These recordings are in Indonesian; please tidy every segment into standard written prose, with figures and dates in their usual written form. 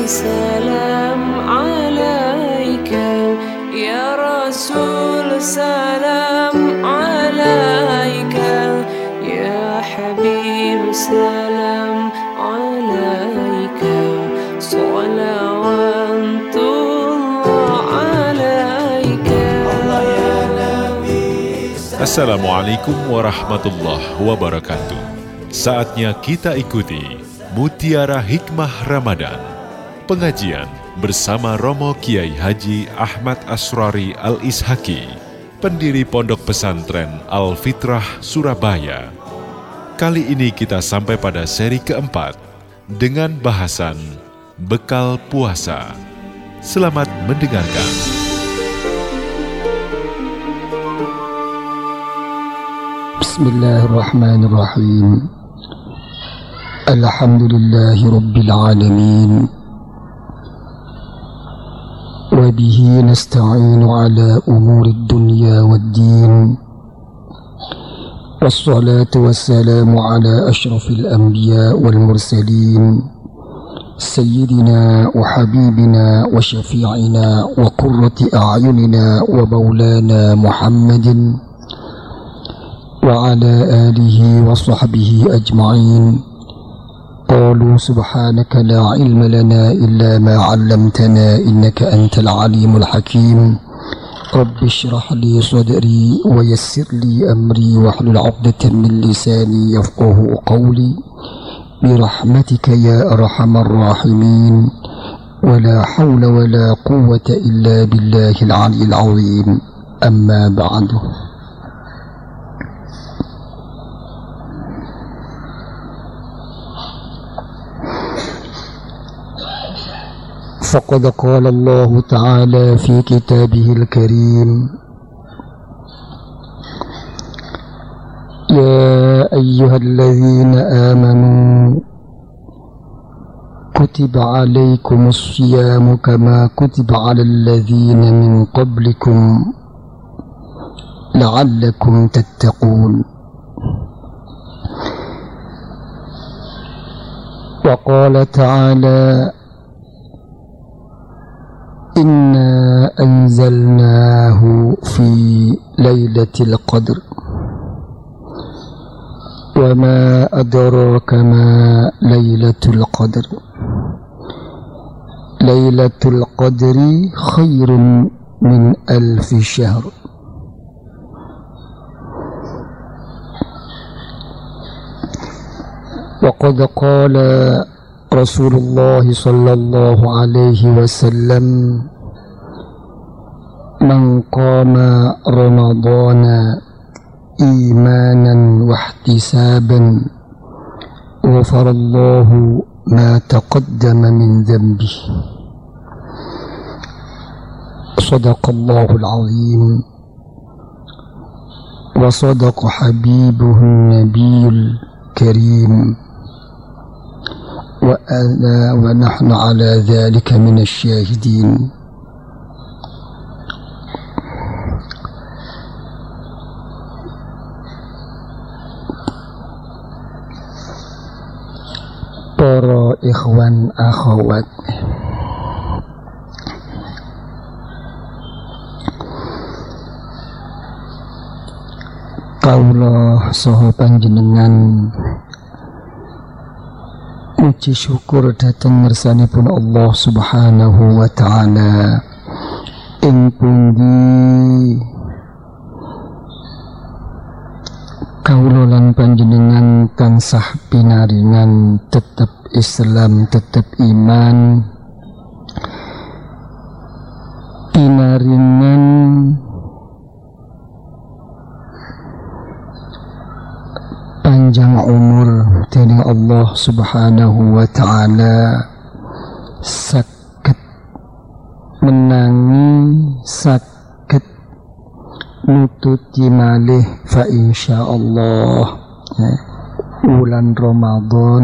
salam alaika ya Rasul, salam alaika ya Habib, salam alaika salawatullah alaika. Assalamualaikum warahmatullahi wabarakatuh. Saatnya kita ikuti Mutiara Hikmah Ramadan, pengajian bersama Romo Kiai Haji Ahmad Asrari Al-Ishaki, pendiri Pondok Pesantren Al-Fitrah Surabaya. Kali ini kita sampai pada seri keempat dengan bahasan Bekal Puasa. Selamat mendengarkan. Bismillahirrahmanirrahim. Alhamdulillahi Rabbil Alamin. Wabihi nasta'inu ala umuri dunya waddin. Wassalatu wassalamu ala ashrafil anbiya wal mursalin. Sayyidina wa habibina wa syafi'ina wa qurrati a'yunina wa maulana Muhammadin wa ala alihi wa sahbihi ajma'in. قالوا سبحانك لا علم لنا إلا ما علمتنا إنك أنت العليم الحكيم. رب اشرح لي صدري ويسر لي أمري واحلل عقدة من لساني يفقه قولي برحمتك يا أرحم الراحمين. ولا حول ولا قوة إلا بالله العلي العظيم. أما بعد، فقد قال الله تعالى في كتابه الكريم: يا أيها الذين آمنوا كتب عليكم الصيام كما كتب على الذين من قبلكم لعلكم تتقون. وقال تعالى: إنا أنزلناه في ليلة القدر وما أدراك ما ليلة القدر. ليلة القدر خير من 1000 شهر. وقد قال رسول الله صلى الله عليه وسلم: من قام رمضان إيمانا واحتسابا غفر الله ما تقدم من ذنبه. صدق الله العظيم وصدق حبيبه النبي الكريم ونحن على ذلك من الشاهدين. Para ikhwan akhwat, kaula saha panjenengan muji syukur dhateng ngersanipun Allah Subhanahu wa ta'ala ing pundi kaula lan panjenengan tansah pinaringan tetep Islam, tetep iman, pinaringan panjang umur dening Allah Subhanahu wa ta'ala, saged menangi, saged nututi malih fa insyaallah wulan Ramadan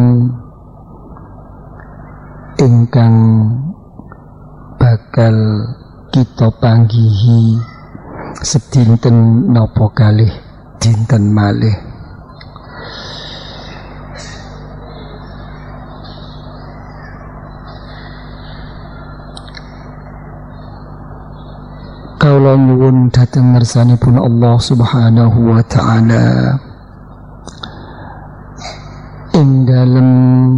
ingkang bakal kita panggihi sedinten napa kalih dinten malih. kula nyuwun dhateng ngersanipun Allah Subhanahu wa taala ing dalem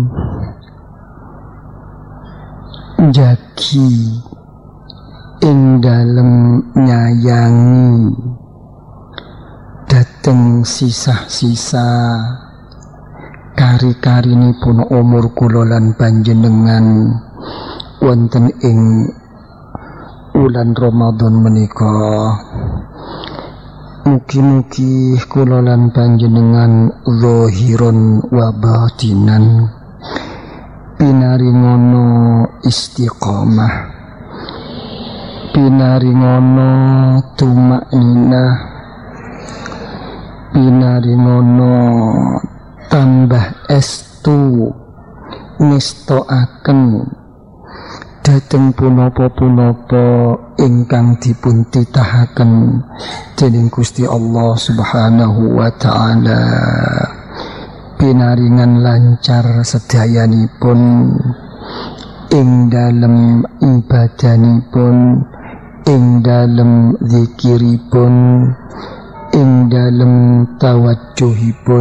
jagi, ing dalem nyayangi dhateng sisah-sisa kari-karinipun umur kula lan panjenengan wonten ing bulan Ramadan menika. Mugi-mugi kula lan panjenengan zahiron wa batinan pinaringono istiqamah, pinaringono tumakninah, pinaringono tambah estu ngestoaken dhateng punapa-punapa ingkang dipun titahaken dening Gusti Allah Subhanahu wa taala. Pinaringan lancar sedayanipun ing dalem ibadanipun, ing dalem zikiripun, ing dalem tawajjuhipun,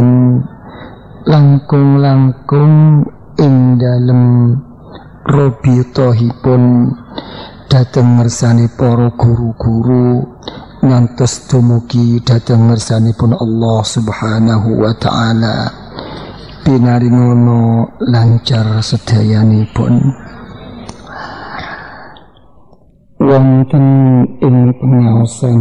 langkung-langkung ing dalem robitohipun dhateng ngersani para guru-guru ngantos dumugi dhateng ngersanipun Allah Subhanahu wa taala. Pinaringono lancar sedayanipun. Wonten ing pengaosan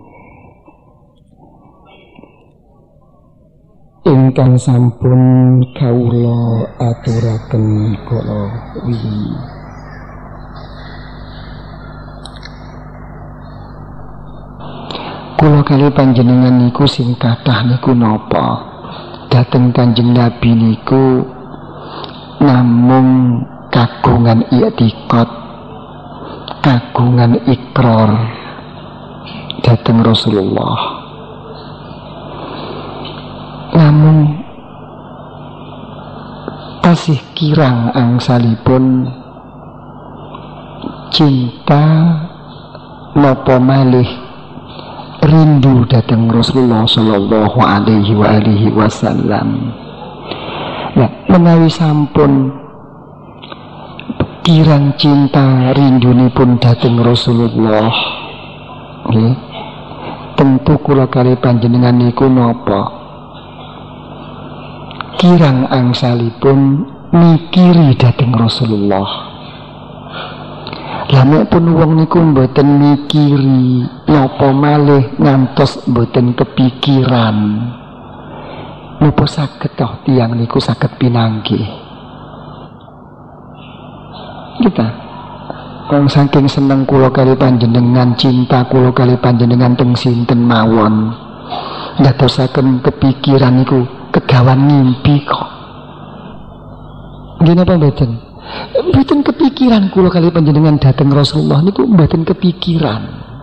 ingkang sampun kawula aturaken kala wingi. Kula kali panjenengan niku sing kathah niku napa? Dhateng Kanjeng Nabi niku namung kagungan i'tikad, kagungan ikrar dhateng Rasulullah. Namun tasih kirang angsalipun cinta napa malih rindu dhateng Rasulullah sallallahu alaihi wasallam. Nah, menawi sampun kirang cinta rindunipun dhateng Rasulullah, nggih, tentu kula kali panjenengan niku napa? Kirang angsalipun mikiri dhateng Rasulullah. Lah nek pun wong niku mboten mikiri napa malih ngantos mboten kepikiran, napa saged toh tiyang niku saged pinanggih. Kita wong saking seneng kula kali panjenengan, cinta kula kali panjenengan teng sinten mawon, ndadosaken kepikiran niku kegawan ngimpi kok. Nggih napa mboten? Mboten kepikiran kula kali panjenengan dhateng Rasulullah niku mboten kepikiran.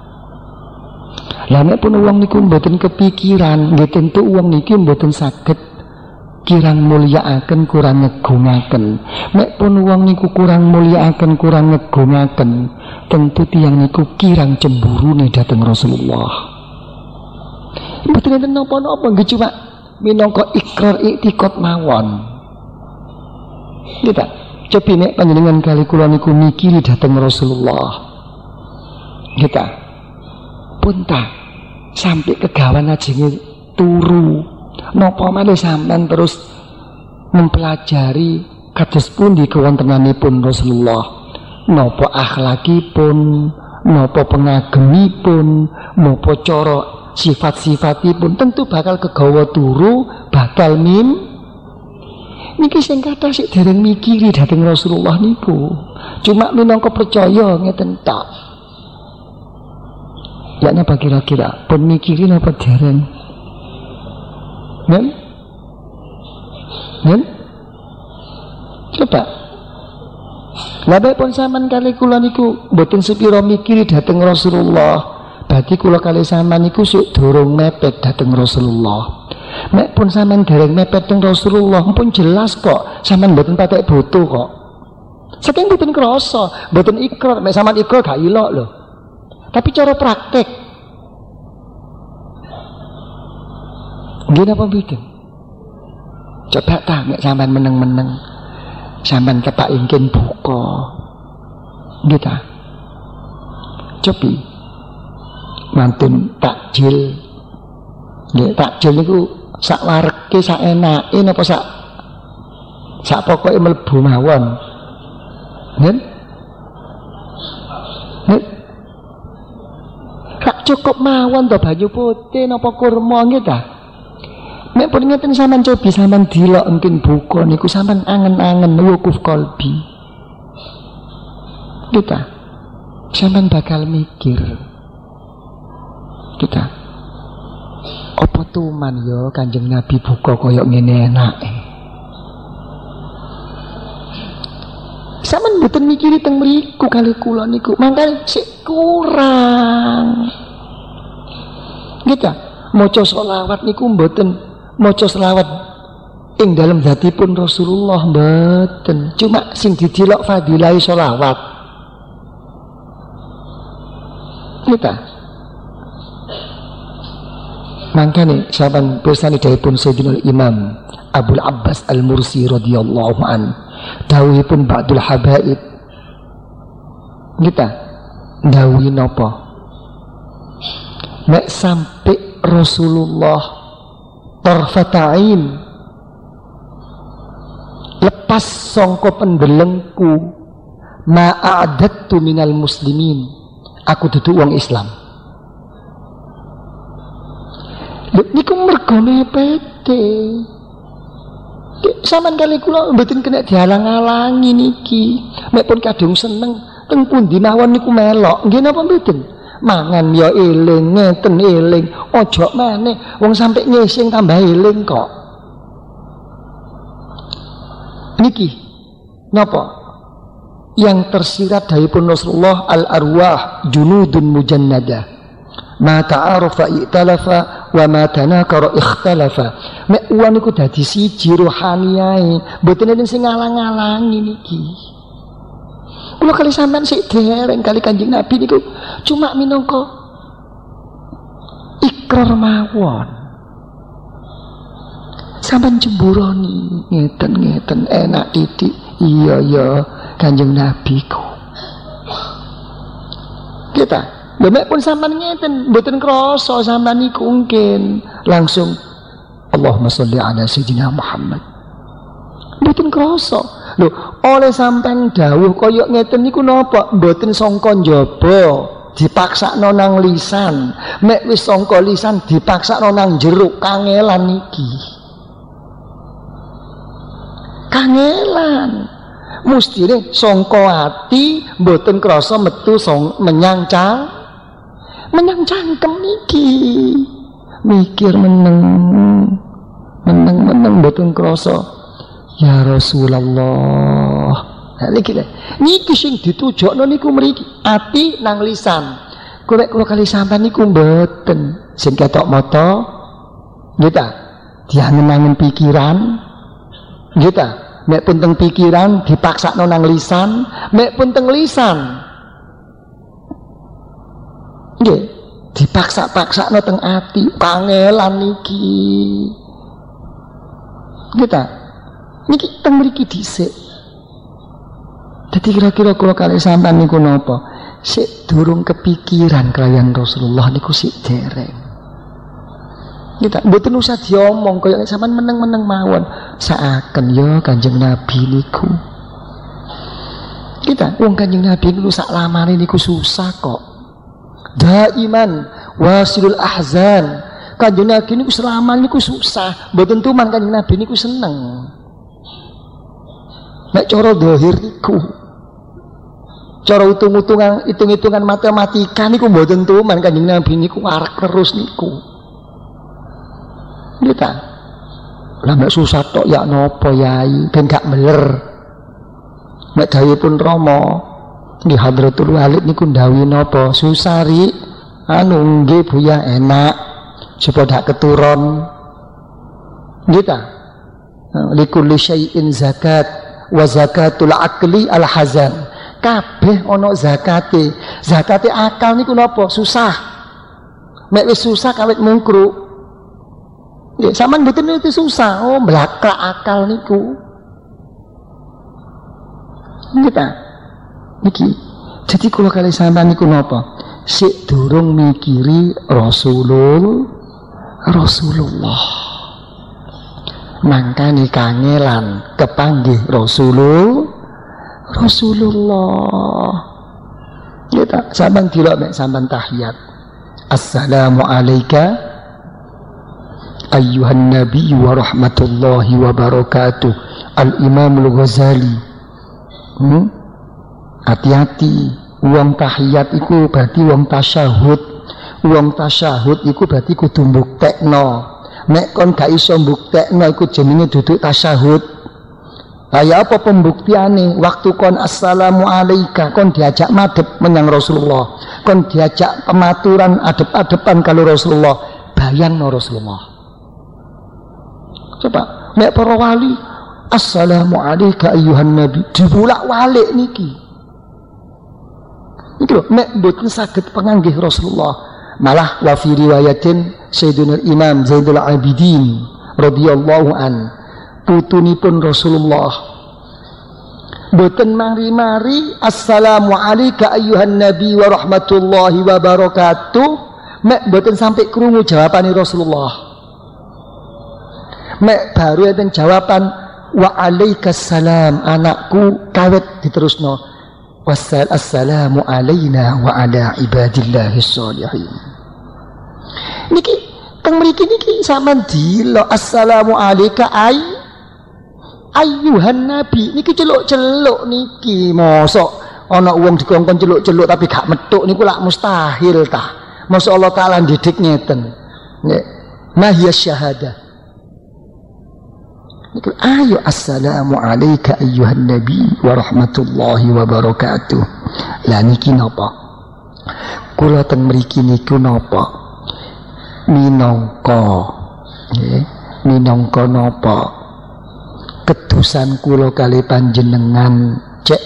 Lah nek pun wong niku mboten kepikiran, nggih tentu wong niki mboten saged kirang mulyakaken, kurang ngegungaken. Nek pun wong niku kurang mulyakaken, kurang ngegungaken, tentu tiyang niku kirang cemburune dhateng Rasulullah. Mboten enten napa-napa, nggih cuma minangka ikrar i'tikad mawon. Kita cobi nek panjenengan kali kula niku mikiri dhateng Rasulullah. Kita punta sampai kegawan ajenge turu. Napa malih sampean terus mempelajari kados pundi kewontenanipun Rasulullah. Napa akhlakipun, napa pengagemipun, napa cara sifat-sifatipun, tentu bakal kegawa turu, bakal niki sing kathah sik dereng mikiri dhateng Rasulullah niku. Cuma minangka percaya ngeten tok. Ya napa kira-kira pun mikiri napa dereng? Nen? Coba. Lah pun sampean kali kula niku mboten sepira mikiri dhateng Rasulullah. Berarti kula kali sampean niku sik durung mepet dhateng Rasulullah. Nek pun sampean dereng mepet teng Rasulullah, pun jelas kok sampean mboten patek boto kok. Saking mboten krasa, mboten ikrar, nek sampean ikrar gak ilok lho. Tapi cara praktek nggih napa mboten? Coba ta nek sampean meneng-meneng sampean tepak ingin buka. Nggih ta? Cobi mantun takjil. Nggih takjil niku sak wareke sak enake napa sak pokoke mlebu mawon. Nggih? Nggih. Kak cukup mawon to banyu putih napa kurma nggih ta? Nek pun ngeten sampean cobi sampean dilok mungkin buka niku sampean angen-angen wukuf qalbi. Kita sampean bakal mikir. Kita apa tuman yo Kanjeng Nabi buka koyok ngene enake. Sampeyan mboten mikiri teng mriku kali kula niku, mangkane sik kurang. Kita maca selawat niku mboten maca selawat ing dalem zatipun Rasulullah mboten, cuma sing didelok fadilah selawat. Kita mangkane saban pirsani dawuhipun Sayyidina Imam Abul Abbas Al-Mursi radhiyallahu an, dawuhipun ba'dul habaib. Kita dawuhi napa? Nek sampai Rasulullah tarfata'in lepas sangka pendelengku ma'adattu minal muslimin, aku duduk wong Islam. Niku mergo mepete. Saman kali kula mboten kena dihalang-halangi niki. Mek pun kadung seneng teng pundi mawon niku melok. Nggih napa mboten? Mangan ya eling, ngeten eling, ojo maneh wong sampe ngising tambah eling kok. Niki napa? Yang tersirat daripun Rasulullah al-arwah junudun mujannadah. Ma ta'arufa i'talafa wa ma tanakara ikhtalafa. Mek uwan niku dadi siji rohaniae, mboten enten sing ngalang-alangi niki. Kula kali sampean sik dereng kali Kanjeng Nabi niku cuma minangka ikrar mawon. Sampean jemburoni ngeten-ngeten enak titik. Iya ya Kanjeng Nabi ku. Kita Demek pun sampean ngeten, mboten krasa sampean niku mungkin langsung Allahumma sholli ala sayyidina Muhammad. Mboten krasa. Lho, oleh sampean dawuh kaya ngeten niku napa? Mboten sangka njaba, dipaksakno nang lisan. Mek wis sangka lisan dipaksakno nang jero, kangelan niki. Kangelan. Mustine sangka ati mboten krasa metu menyang cangkem niki. Mikir meneng mboten krasa. Ya Rasulullah. Nah niki sing ditujokno niku mriki ati nang lisan. Kula kali sampean niku mboten sing ketok mata. Nggih ta? Diangen-angen pikiran. Nggih ta? Mek pun teng pikiran dipaksakno nang lisan, mek pun teng lisan nggih dipaksa-paksakno teng ati, kangelan niki. Kita niki teng mriki dhisik. Dadi kira-kira kula kali sampean niku napa? Sik durung kepikiran kaliyan Rasulullah niku sik dereng. Kita mboten usah diomong kaya sampean meneng-meneng mawon. Saaken ya Kanjeng Nabi niku. Kita wong Kanjeng Nabi niku sak lamane niku susah kok. Daiman wasilul ahzan. Kanjeng Nabi niku selama niku susah, mboten tuman Kanjeng Nabi niku seneng. Nek cara zahir niku, cara hitung-hitungan matematika niku mboten tuman Kanjeng Nabi niku arek terus niku. Kita lah nek susah tok ya napa yai ben gak meler. Nek dawuhipun Rama di Hadratul Walid niku ndawuhi napa? Susari anu nggih Buya enak supaya dak keturun. Kita likulli syai'in zakat wa zakatul aqli al hazan. kabeh ana zakate. Zakate akal niku napa? Susah. Mek wis susah kawit mungkruk. Ya sampean mboten itu susah. Oh, mlakrak akal niku. Niki. Jadi kula kali sampean niku napa? Sik durung mikiri Rasulullah. Mangkane kangelan kepanggih Rasulullah. Kita sampean dilok mek sampean tahiyat. Assalamu alayka ayyuhan nabiy wa rahmatullahi wa barakatuh. Al-Imam Al-Ghazali. Hati-hati, wong tahiyat iku berarti wong tasyahud. Wong tasyahud iku berarti kudu mbuktekno. Nek kon gak iso mbuktekno iku jenenge duduk tasyahud. Kaya apa pembuktiane? Waktu kon assalamu alayka, kon diajak madhep menyang Rasulullah. Kon diajak pematuran adep-adepan kalau Rasulullah. Bayangno Rasulullah. Coba, nek para wali assalamu alayka ayyuhan nabi dibolak-walik niki. Iki lho, nek mboten saged panganggih Rasulullah. Malah wa fi riwayatin Sayyidina Imam Zainul Abidin radhiyallahu an, putunipun Rasulullah mboten mari-mari assalamu alayka ayyuhan nabi wa rahmatullahi wa barakatuh, mek mboten sampai krungu jawabane Rasulullah. Mek baru enten jawaban wa alaikassalam, anakku kawet diterusno wassalamu alaina wa ala ibadillahis sholihin. Niki teng mriki niki sampean dilo assalamu alayka ayyuhan nabi niki celuk-celuk niki. Mosok ana wong dikongkon celuk-celuk tapi gak metuk niku lak mustahil tah. Mosok Allah taala didik ngeten. Nek mahiyas syahadah. Niku ayo assalamu alayka ayyuhan nabi wa rahmatullahi wa barakatuh. Lah niki napa? Kula teng mriki niku napa? Minangka napa? Kedusan kula kali panjenengan cek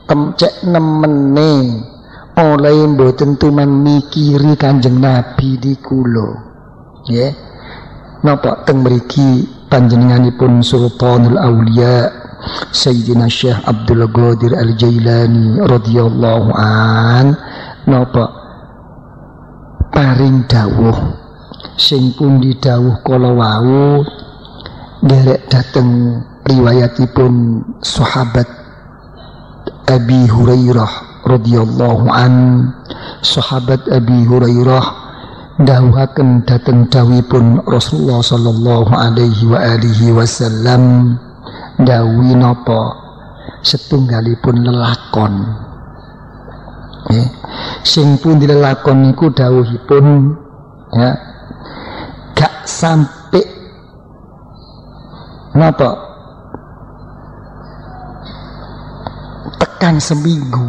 nemene oleh mboten tuman mikiri Kanjeng Nabi di kula. Nggih. Napa teng mriki panjenenganipun Sultanul Auliya Sayyidina Syekh Abdul Qadir Al-Jailani radhiyallahu an napa paring dawuh sing pundi dawuh kala wau derek dateng riwayatipun sahabat Abi Hurairah radhiyallahu an. Sahabat Abi Hurairah dawuhaken dateng dawuhipun Rasulullah sallallahu alaihi wa alihi wasallam, dawuh napa setunggalipun lelakon. Sing pundi lelakon niku dawuhipun ya gak sampai napa tekan seminggu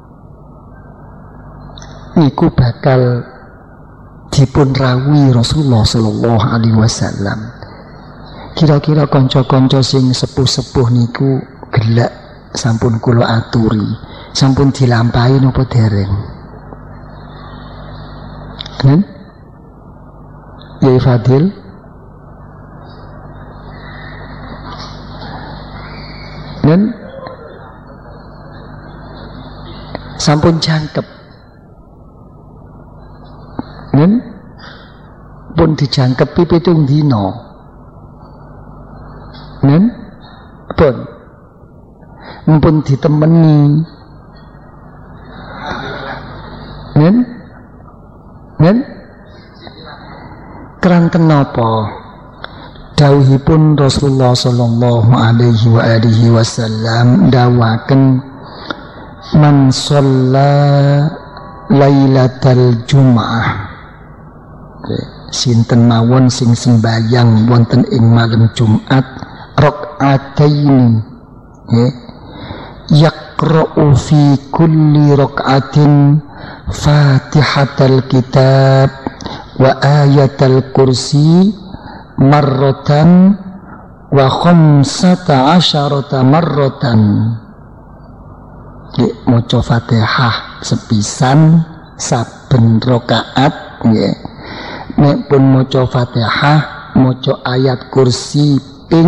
niku bakal dipun rawuhi Rasulullah sallallahu alaihi wasallam. Kira-kira kanca-kanca sing sepuh-sepuh niku gelak sampun kula aturi, sampun dilampahi napa dereng? Ya Fadil. Sampun jangkep. Pun dijangkepi 7 dina. Pun ditemeni. Keranten napa? Dawuhipun Rasulullah sallallahu alaihi wa alihi wasallam dawaken man shalla lailatal jumu'ah. Sinten mawon sing sembayang wonten ing malam Jumat rakaataini yaqra'u fi kulli raka'atin Fatihatal kitab wa ayatal kursi marratan wa 15 marratan. maca Fatihah sepisan saben rakaat nggih. Nek pun maca Fatihah maca ayat kursi ping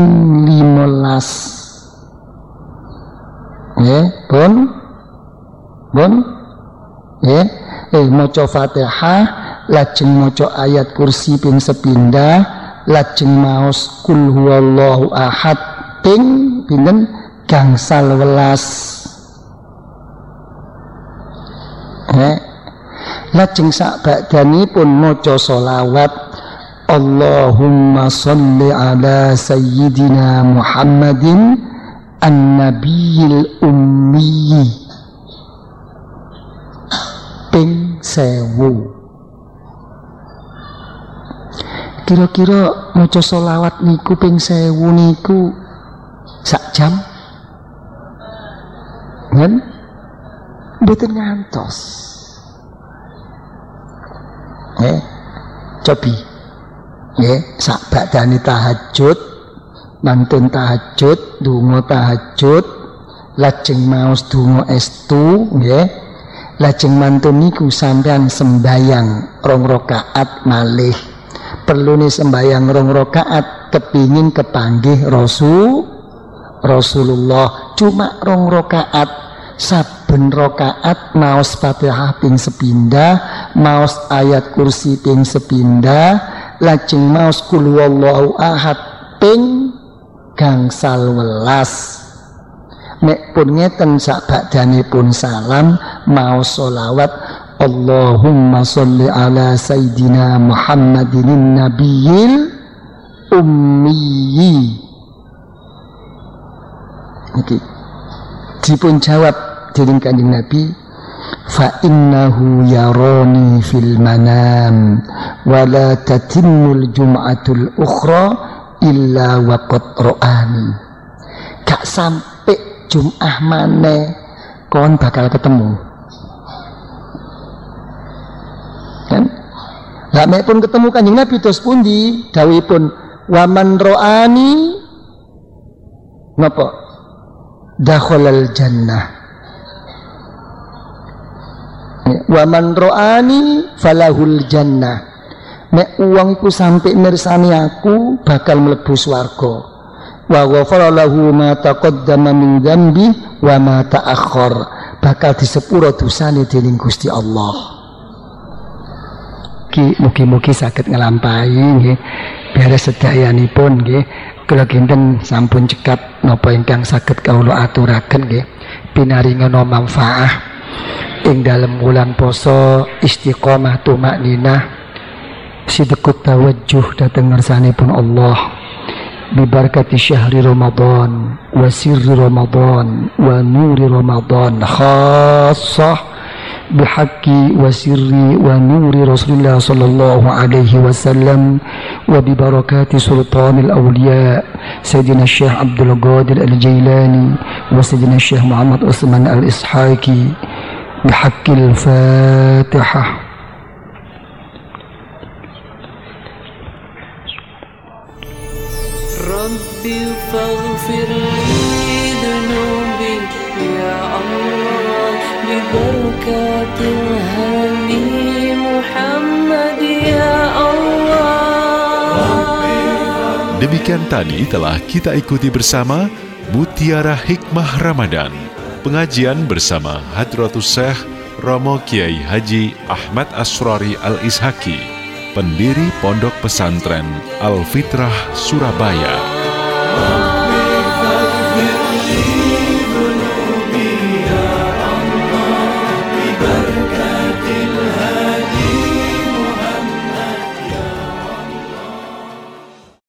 15 nggih pun nggih maca Fatihah lajeng maca ayat kursi ping sepindah lajeng maos kul huwallahu ahad ping pinten gangsal welas lajeng sakbadanipun maca sholawat Allahumma sholli ala sayyidina Muhammadin an-nabiyil ummi ping 1000. Kira-kira maca sholawat niku ping 1000 niku sak jam? Kan? Mboten ngantos. Cobi. Sak badane tahajud, mantun tahajud, donga tahajud, lajeng maos donga estu, nggih. Lajeng mantun niku sampean sembayang 2 rakaat malih. Perlune sembayang 2 rakaat kepingin kepanggih Rasulullah cuma 2 rakaat. Saben rakaat maos Fatihah ping sepindah, maos ayat kursi ping sepindah, lajeng maos kul huwallahu ahad ping gangsal welas. Nek pun ngeten sakbadanipun salam maos sholawat Allahumma sholli ala sayyidina Muhammadin nabiyil ummi. Iki dipun jawab dening Kanjeng Nabi fa innahu yarani fil manam wa la tatimmul jum'atul ukhra illa waqad ra'ani. Gak sampai Jum'ah maneh kon bakal ketemu kan. Lah nek pun ketemu Kanjeng Nabi terus pundi dawuhipun wa man ra'ani napa dakhalal jannah wa man ra'ani falahul jannah. Nek uangku sampai mirsani aku bakal mlebu swarga. Wa ghafara lahu ma taqaddama min dzambi wa ma ta'akhkhar. Bakal disepuro dosane dening Gusti Allah. Mugi-mugi saged nglampahi nggih beres sedayanipun nggih. Kula kinten sampun cekap napa ingkang saged kawula aturaken nggih pinaringana manfaah ing dalem wulan poso istiqomah tumakninah sidqut tawajjuh dhateng ngarsanipun Allah bi barakati syahri Ramadan wa sirri Ramadan wa nuri Ramadan khassah bihaqqi wa sirri wa nuri Rasulullah sallallahu alaihi wasallam wa bi barakati sultanil awliya Sayyidina Syekh Abdul Qadir Al-Jailani wa Sayyidina Syekh Muhammad Utsman Al-Ishaqi bihaqqil Fatihah. Rabbi faghfir li dhunubi ya Allah bi barakatil hadi Muhammad ya Allah. Demikian tadi telah kita ikuti bersama Mutiara Hikmah Ramadan, pengajian bersama Hadratus Syekh Romo Kiai Haji Ahmad Asrori Al-Ishaqi, pendiri Pondok Pesantren Al-Fitrah Surabaya.